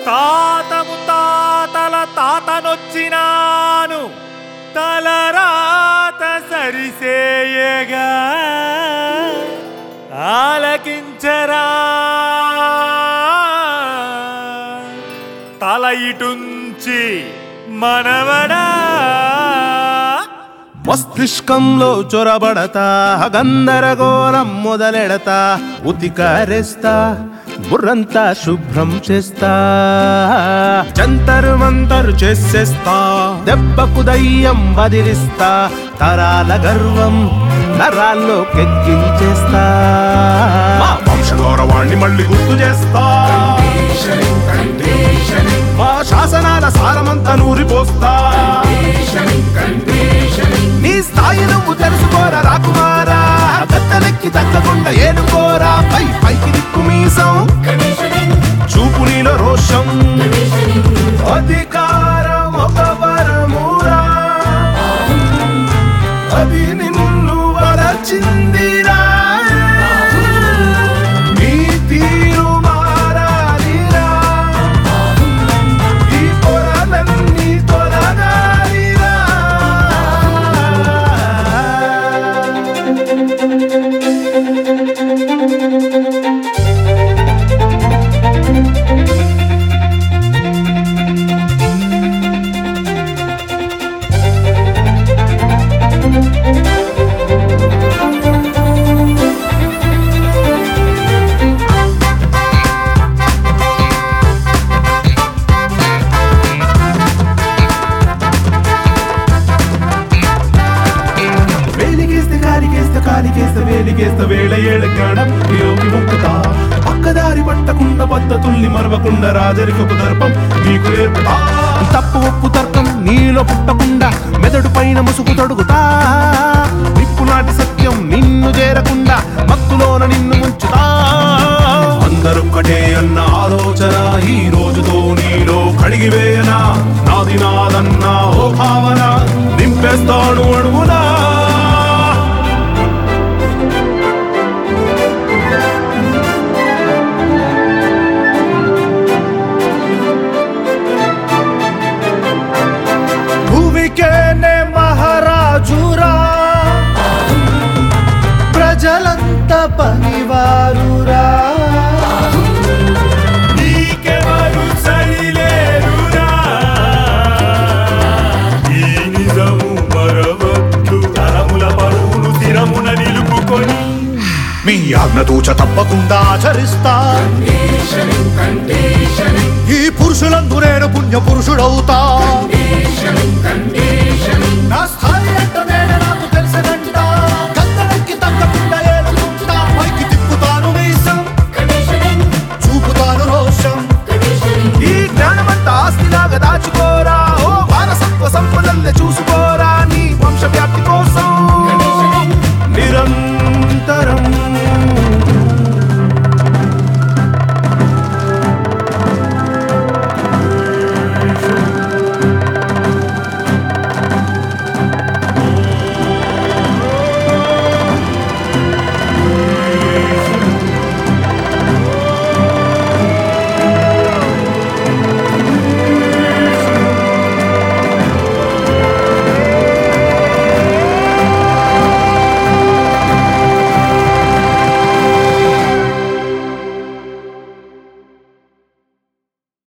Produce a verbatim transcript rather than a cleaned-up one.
తాతము తాతల తాతనొచ్చినాను తలరాత సరిసేయగా ఆలకించరా తల ఇటుంచి మనవడా మస్తిష్కంలో చొరబడతా గందరగోళం మొదలెడతా ఉతికారేస్తా బుర్రంతా శుభ్రం చేస్తా జంతరు మంతరు చేసేస్తా దెబ్బకు దయ్యం బదిలిస్తా తరాల గర్వం నరాల్లో కెక్కించేస్తా వంశగౌరవాన్ని మళ్ళీ గుర్తు చేస్తా మా శాసనాల సారమంతా నూరిపోస్తా నీ స్థాయి నువ్వు తెలుసుకోరా రాకుమారా గద్దలెక్కి తగ్గకుండా ఏనుకోరా పై పైకి దిక్కు మీసం చూపు నీలో రోషం అధికారం ఒక వరమురా అది నిన్ను వరచిందిరా నీ తీరు మారాలిరా ఈ పొరలన్నీ తొలగాలిరా కాలికేస్త వేలికేస్త వేళ ఏళ్ళ జ్ఞానం యోగి ముక్కుతా పక్కదారి పట్టకుండా పద్ధతుల్ని మరవకుండా రాజరికపు దర్పం నీకు నేర్పుతా తప్పు ఒప్పు తర్కం నీలో పుట్టకుండా మెదడు పైన ముసుగు తొడుగుతా నిప్పు నాటి సత్యం నిన్ను చేరకుండా మత్తులోన నిన్ను ముంచుతా అందరొక్కటే అన్న ఆలోచన ఈ రోజుతో నీలో కడిగివేయనా నాది నాదన్నా ఓ భావన నింపేస్తాను అడుగునా మహారాజురా ప్రజలంతా పనివారురా నీకెవరు సరిలేరురా ఈ నిజము మరవద్దు తరముల పరువును తిరమున నిలుపుకొని మీ ఆజ్ఞతూచ తప్పకుండా ఆచరిస్తా ఈ పురుషులందు నేను పుణ్య పురుషుడవుతా